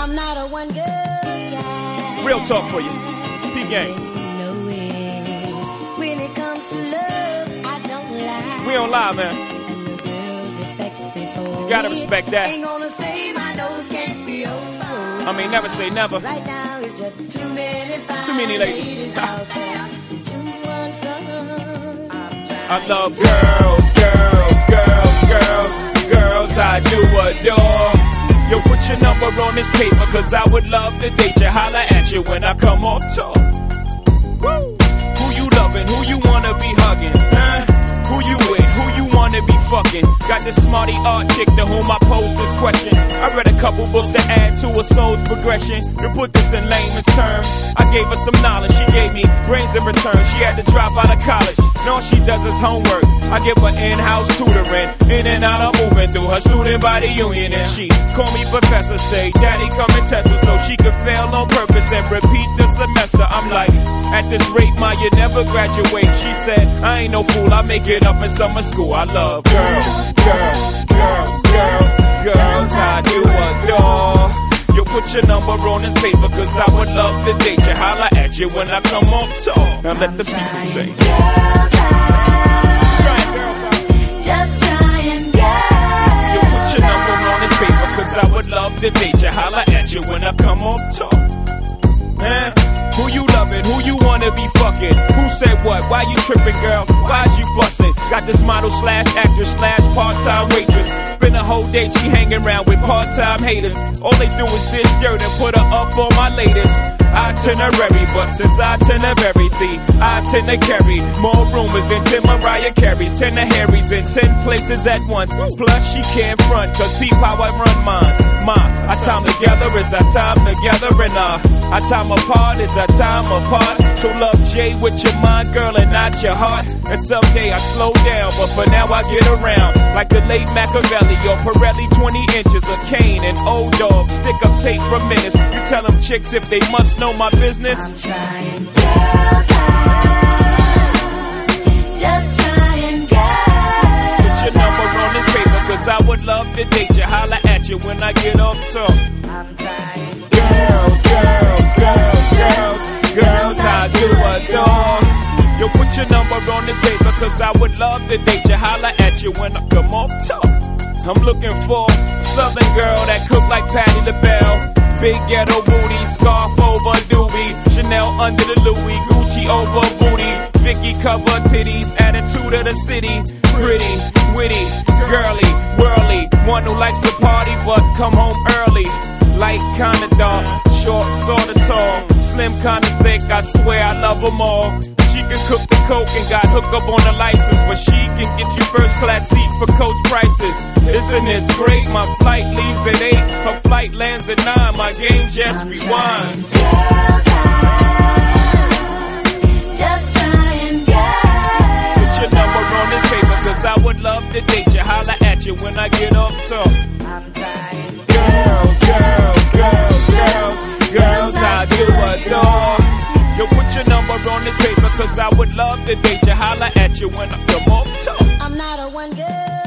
I'm not a one girl guy. Real talk for you. P-Gang. When it comes to love, I don't lie. We don't lie, man. And the girls respect me for You gotta respect that. Ain't gonna say my nose can't be over. I mean, never say never. Right now it's just too many ladies out there to choose one from. I love girls, girls, girls, girls, girls I do adore. Yo, put your number on this paper, cause I would love to date you. Holla at you when I come off tour. Woo. Who you loving? Who you wanna be hugging? Huh? Who you with? Who you wanna be fucking? Got this smarty art chick to whom I pose this question. I read a couple books to add to a soul's progression. To put this in layman's terms, I gave her some knowledge. She gave me brains in return. She had to drop out of college. Now all she does is homework. I give her in-house tutoring. In and out of moving through her student body union. And she call me professor, say, Daddy, come and test her, so she could fail on purpose and repeat the semester. I'm like, at this rate, ma, you never graduate. She said, I ain't no fool, I make it up in summer school. I love girls, girls, girls, girls, girls I do adore. You put your number on this paper, cause I would love to date you. Holla at you when I come off tour. Now let the people say, Girls just trying, girls. you put your number on this paper, cause I would love to date you. Holla at you when I come off tour. Man, who you loving? Who you wanna be fucking? Who said what? Why you tripping, girl? Why's you fussing? Got this model slash actress slash part-time waitress. Spend a whole day she hanging around with part-time haters. All they do is dish dirt and put her up on my latest itinerary. But since itinerary, see, I tend to carry more rumors than 10 Mariah Careys, 10 the Harrys in 10 places at once. Plus she can't front, cause peep how I run mine. Our time together is our time together, and our time apart is our time apart. So love Jay with your mind, girl, and not your heart. And someday I slow down, but for now I get around. Like the late Machiavelli or Pirelli, 20 inches of cane and old dog. Stick up tape for minutes. You tell them chicks if they must know my business. I'm trying, girls just trying, girls. Put your number on this paper, cause I would love to date you. Holla at you when I get off tour. I'm trying, Girls, girls, girls, girls, girls I do adore. Yo, put your number on this paper, cause I would love to date you. Holla at you when I come off tour. I'm looking for a southern girl that cook like Patti LaBelle. Big ghetto booty, scarf over doobie, Chanel under the Louis, Gucci over booty, Vicky cover titties, attitude of the city. Pretty, witty, girly, whirly, one who likes to party but come home early. Light kinda dark, short sorta tall, slim kinda thick, I swear I love them all. She can cook the coke and got hooked up on the license, but she can get you first class seat for coach prices. Isn't this great? My flight leaves at 8, her flight lands at 9, my game just rewinds. girls just trying, girls. Put your number on this paper, cause I would love to date you. Holla at you when I get off tour. I'm trying, Girls, girls, girls, girls, girls I do adore. Yo, put your number on this paper, cause I would love to date you. Holla at you when I come off tour. I'm not a one girl